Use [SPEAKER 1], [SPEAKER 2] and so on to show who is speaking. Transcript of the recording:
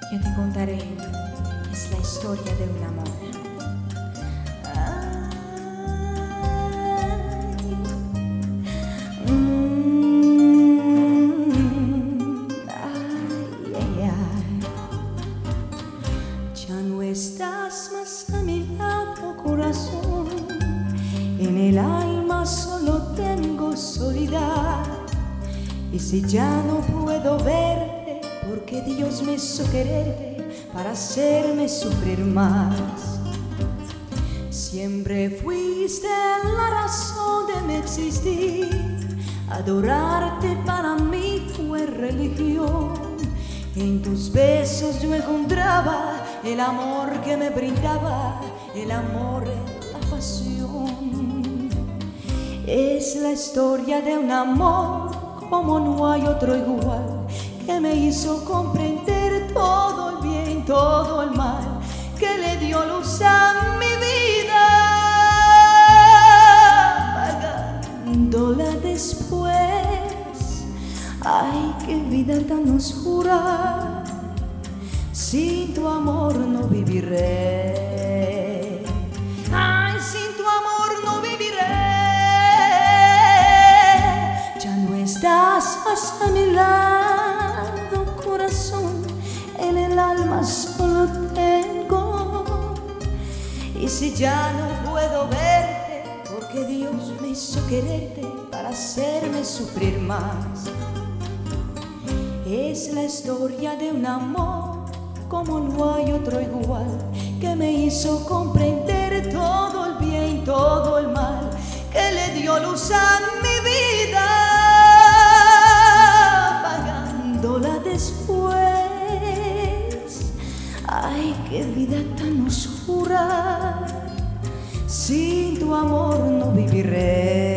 [SPEAKER 1] Yo te contaré, es la historia de un amor. Ya no estás más a mi lado, corazón. En el alma solo tengo soledad. Y si ya no puedo verte, porque Dios me hizo quererte para hacerme sufrir más. Siempre fuiste la razón de mi existir. Adorarte para mí fue religión. En tus besos yo encontraba el amor que me brindaba, el amor, la pasión. Es la historia de un amor como no hay otro igual, que me hizo comprender todo el bien, todo el mal, que le dio luz a mi vida, pagándola después. Ay, qué vida tan oscura, sin tu amor no viviré. Ay, sin tu amor no viviré. Ya no estás más a mi lado, corazón, en el alma solo tengo. Y si ya no puedo verte, porque Dios me hizo quererte para hacerme sufrir más. Es la historia de un amor como no hay otro igual, que me hizo comprender todo el bien, todo el mal, que le dio luz a mi vida, apagándola después. Ay, qué vida tan oscura, sin tu amor no viviré.